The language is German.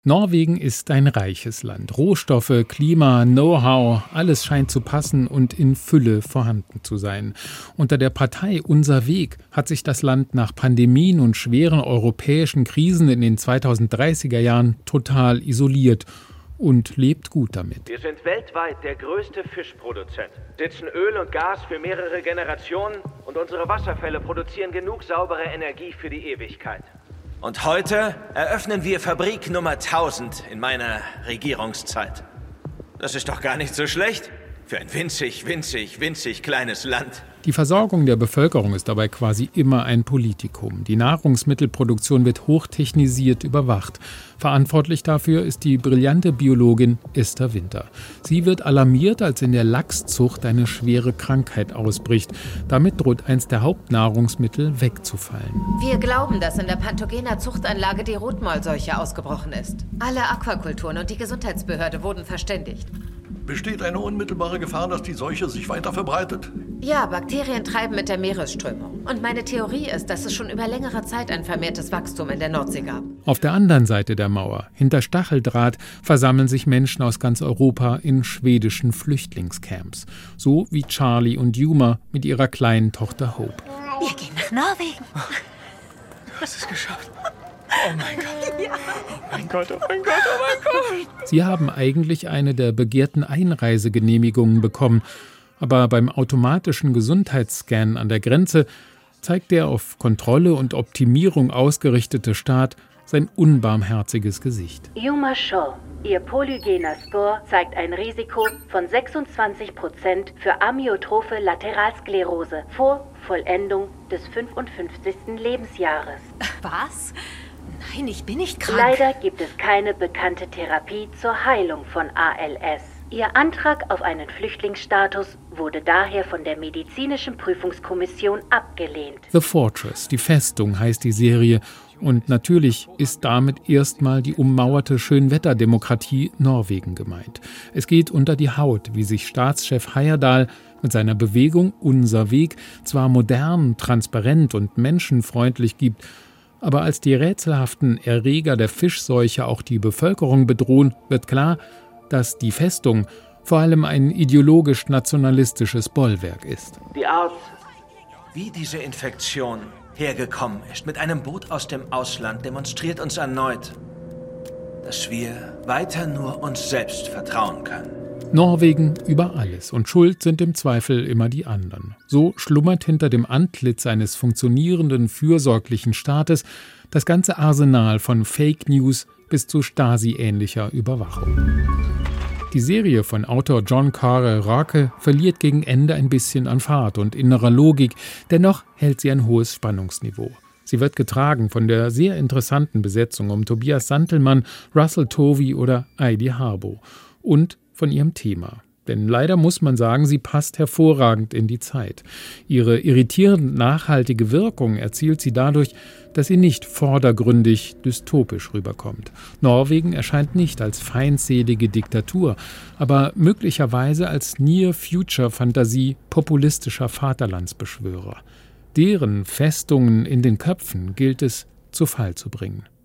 Norwegen ist ein reiches Land. Rohstoffe, Klima, Know-how, alles scheint zu passen und in Fülle vorhanden zu sein. Unter der Partei Unser Weg hat sich das Land nach Pandemien und schweren europäischen Krisen in den 2030er Jahren total isoliert und lebt gut damit. Wir sind weltweit der größte Fischproduzent, sitzen Öl und Gas für mehrere Generationen und unsere Wasserfälle produzieren genug saubere Energie für die Ewigkeit. Und heute eröffnen wir Fabrik Nummer 1000 in meiner Regierungszeit. Das ist doch gar nicht so schlecht für ein winzig kleines Land. Die Versorgung der Bevölkerung ist dabei quasi immer ein Politikum. Die Nahrungsmittelproduktion wird hochtechnisiert überwacht. Verantwortlich dafür ist die brillante Biologin Esther Winter. Sie wird alarmiert, als in der Lachszucht eine schwere Krankheit ausbricht. Damit droht eins der Hauptnahrungsmittel wegzufallen. Wir glauben, dass in der Panthogena-Zuchtanlage die Rotmaulseuche ausgebrochen ist. Alle Aquakulturen und die Gesundheitsbehörde wurden verständigt. Besteht eine unmittelbare Gefahr, dass die Seuche sich weiter verbreitet? Ja, Bakterien treiben mit der Meeresströmung. Und meine Theorie ist, dass es schon über längere Zeit ein vermehrtes Wachstum in der Nordsee gab. Auf der anderen Seite der Mauer, hinter Stacheldraht, versammeln sich Menschen aus ganz Europa in schwedischen Flüchtlingscamps. So wie Charlie und Juma mit ihrer kleinen Tochter Hope. Wir gehen nach Norwegen. Du hast es geschafft. Oh mein Gott. Ja. Oh mein Gott, oh mein Gott, oh mein Gott. Sie haben eigentlich eine der begehrten Einreisegenehmigungen bekommen. Aber beim automatischen Gesundheitsscan an der Grenze zeigt der auf Kontrolle und Optimierung ausgerichtete Staat sein unbarmherziges Gesicht. Juma Shaw, Ihr polygener Score zeigt ein Risiko von 26% für amyotrophe Lateralsklerose vor Vollendung des 55. Lebensjahres. Was? Nein, ich bin nicht krank. Leider gibt es keine bekannte Therapie zur Heilung von ALS. Ihr Antrag auf einen Flüchtlingsstatus wurde daher von der medizinischen Prüfungskommission abgelehnt. The Fortress, die Festung, heißt die Serie. Und natürlich ist damit erstmal die ummauerte Schönwetterdemokratie Norwegen gemeint. Es geht unter die Haut, wie sich Staatschef Heyerdahl mit seiner Bewegung Unser Weg zwar modern, transparent und menschenfreundlich gibt, aber als die rätselhaften Erreger der Fischseuche auch die Bevölkerung bedrohen, wird klar, dass die Festung vor allem ein ideologisch-nationalistisches Bollwerk ist. Die Art, wie diese Infektion hergekommen ist, mit einem Boot aus dem Ausland, demonstriert uns erneut, dass wir weiter nur uns selbst vertrauen können. Norwegen über alles und schuld sind im Zweifel immer die anderen. So schlummert hinter dem Antlitz eines funktionierenden, fürsorglichen Staates das ganze Arsenal von Fake News bis zu Stasi-ähnlicher Überwachung. Die Serie von Autor John Kåre Rake verliert gegen Ende ein bisschen an Fahrt und innerer Logik, dennoch hält sie ein hohes Spannungsniveau. Sie wird getragen von der sehr interessanten Besetzung um Tobias Santelmann, Russell Tovey oder Heidi Harbo und von ihrem Thema. Denn leider muss man sagen, sie passt hervorragend in die Zeit. Ihre irritierend nachhaltige Wirkung erzielt sie dadurch, dass sie nicht vordergründig dystopisch rüberkommt. Norwegen erscheint nicht als feindselige Diktatur, aber möglicherweise als Near-Future-Fantasie populistischer Vaterlandsbeschwörer. Deren Festungen in den Köpfen gilt es zu Fall zu bringen.